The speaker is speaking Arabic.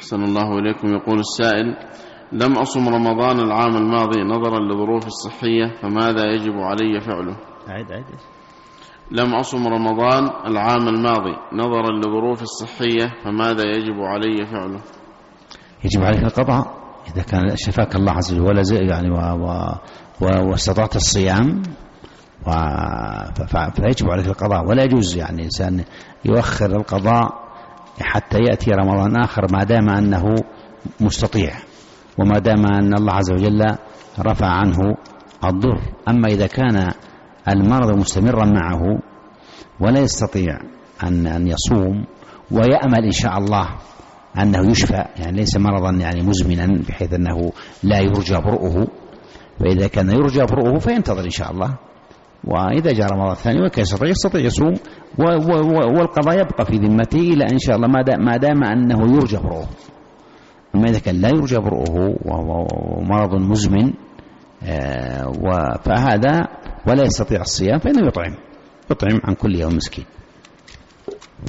أحسن الله إليكم. يقول السائل: لم أصم رمضان العام الماضي نظرا لظروف الصحية، فماذا يجب علي فعله؟ لم أصم رمضان العام الماضي نظرا لظروف الصحية، فماذا يجب علي فعله؟ يجب عليك القضاء إذا كان شفاك الله عز وجل يعني واستطعت الصيام، فيجب عليك القضاء. ولا يجوز يعني إنسان يؤخر القضاء حتى يأتي رمضان آخر ما دام أنه مستطيع، وما دام أن الله عز وجل رفع عنه الضر. أما إذا كان المرض مستمرا معه ولا يستطيع أن يصوم ويأمل إن شاء الله أنه يشفى، يعني ليس مرضا يعني مزمنا بحيث أنه لا يرجى برؤه، فإذا كان يرجى برؤه فينتظر إن شاء الله، وإذا جاء رمضان الثاني وكان يستطيع يصوم، والقضاء يبقى في ذمته إلى إن شاء الله ما دام أنه يرجى برؤه. أما إذا كان لا يرجى برؤه ومرض مزمن فهذا ولا يستطيع الصيام فإنه يطعم عن كل يوم مسكين.